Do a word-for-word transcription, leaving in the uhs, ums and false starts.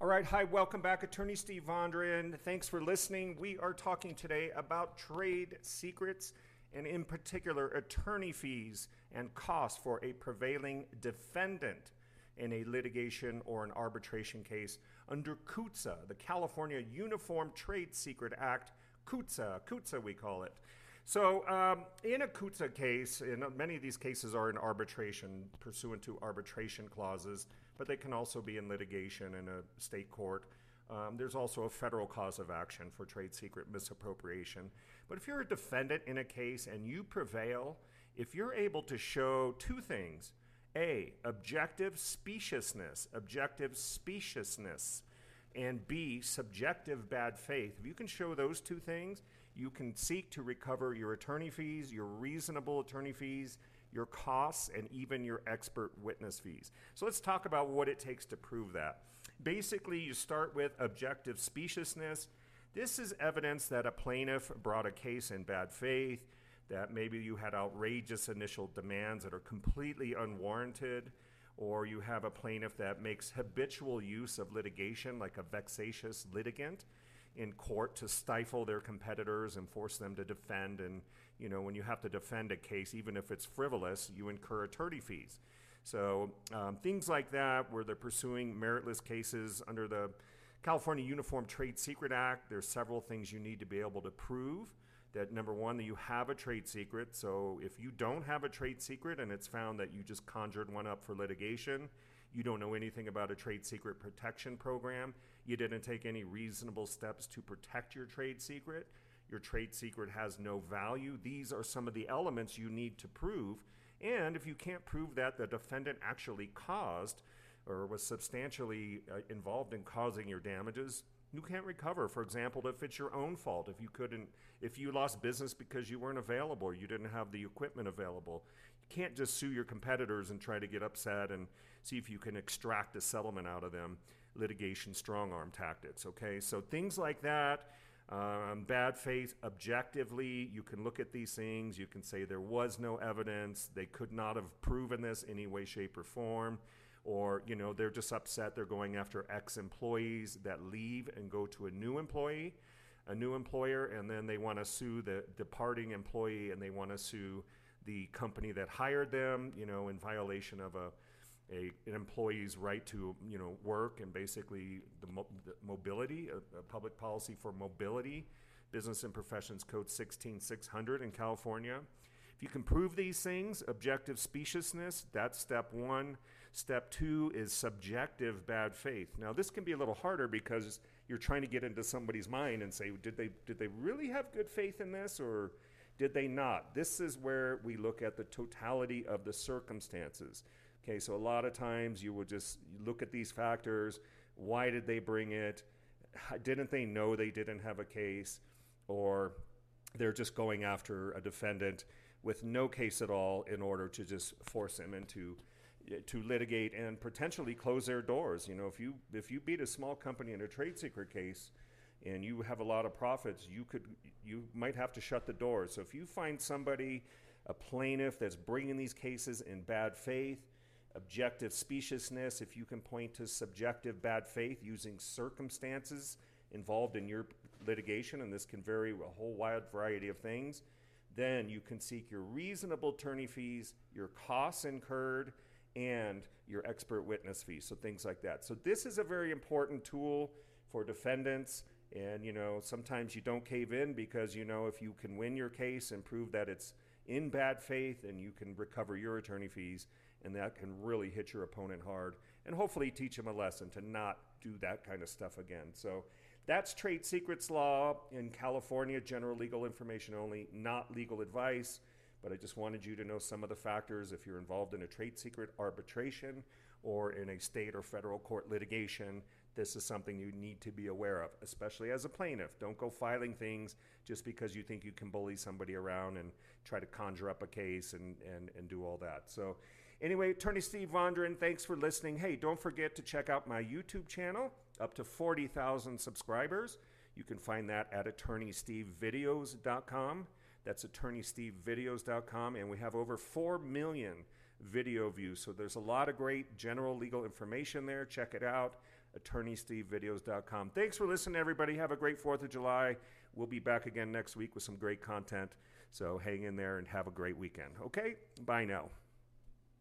All right, hi, welcome back. Attorney Steve Vondran. Thanks for listening. We are talking today about trade secrets and in particular attorney fees and costs for a prevailing defendant in a litigation or an arbitration case under C U T S A, the California Uniform Trade Secret Act, C U T S A, C U T S A we call it. So um, in a C U T S A case, and many of these cases are in arbitration pursuant to arbitration clauses, but they can also be in litigation in a state court. Um, there's also a federal cause of action for trade secret misappropriation. But if you're a defendant in a case and you prevail, if you're able to show two things, A, objective speciousness, objective speciousness, and B, subjective bad faith. If you can show those two things, you can seek to recover your attorney fees, your reasonable attorney fees, your costs, and even your expert witness fees. So let's talk about what it takes to prove that. Basically, you start with objective speciousness. This is evidence that a plaintiff brought a case in bad faith, that maybe you had outrageous initial demands that are completely unwarranted, or you have a plaintiff that makes habitual use of litigation like a vexatious litigant in court to stifle their competitors and force them to defend. And, you know, when you have to defend a case, even if it's frivolous, you incur attorney fees. So um, things like that, where they're pursuing meritless cases under the California Uniform Trade Secret Act, there's several things you need to be able to prove. That number one, that you have a trade secret. So if you don't have a trade secret and it's found that you just conjured one up for litigation, you don't know anything about a trade secret protection program, you didn't take any reasonable steps to protect your trade secret, your trade secret has no value. These are some of the elements you need to prove. And if you can't prove that the defendant actually caused or was substantially uh, involved in causing your damages, you can't recover. For example, if it's your own fault, if you couldn't, if you lost business because you weren't available, or you didn't have the equipment available, you can't just sue your competitors and try to get upset and see if you can extract a settlement out of them. Litigation strong-arm tactics, okay? So things like that, um, bad faith, objectively, you can look at these things, you can say there was no evidence, they could not have proven this any way, shape, or form. Or, you know, they're just upset they're going after ex-employees that leave and go to a new employee, a new employer, and then they want to sue the departing employee and they want to sue the company that hired them, you know, in violation of a, a an employee's right to, you know, work and basically the, mo- the mobility, a, a public policy for mobility, Business and Professions Code sixteen six hundred in California. If you can prove these things, objective speciousness, that's step one. Step two is subjective bad faith. Now, this can be a little harder because you're trying to get into somebody's mind and say, did they did they really have good faith in this or did they not? This is where we look at the totality of the circumstances. Okay, so a lot of times you will just look at these factors. Why did they bring it? Didn't they know they didn't have a case? Or they're just going after a defendant with no case at all in order to just force him into to litigate and potentially close their doors. You know, if you if you beat a small company in a trade secret case and you have a lot of profits, you could you might have to shut the doors. So if you find somebody, a plaintiff that's bringing these cases in bad faith, objective speciousness, if you can point to subjective bad faith using circumstances involved in your litigation, and this can vary a whole wide variety of things, then you can seek your reasonable attorney fees, your costs incurred, and your expert witness fees, so things like that. So this is a very important tool for defendants, and you know sometimes you don't cave in because you know if you can win your case and prove that it's in bad faith, and you can recover your attorney fees, and that can really hit your opponent hard and hopefully teach them a lesson to not do that kind of stuff again. So that's trade secrets law in California, general legal information only, not legal advice. But I just wanted you to know some of the factors if you're involved in a trade secret arbitration or in a state or federal court litigation. This is something you need to be aware of, especially as a plaintiff. Don't go filing things just because you think you can bully somebody around and try to conjure up a case and, and, and do all that. So anyway, Attorney Steve Vondran, thanks for listening. Hey, don't forget to check out my YouTube channel, up to forty thousand subscribers. You can find that at attorney steve videos dot com. That's attorney steve videos dot com, and we have over four million video views. So there's a lot of great general legal information there. Check it out. attorney steve videos dot com. Thanks for listening, everybody. Have a great fourth of July. We'll be back again next week with some great content. So hang in there and have a great weekend. Okay? Bye now.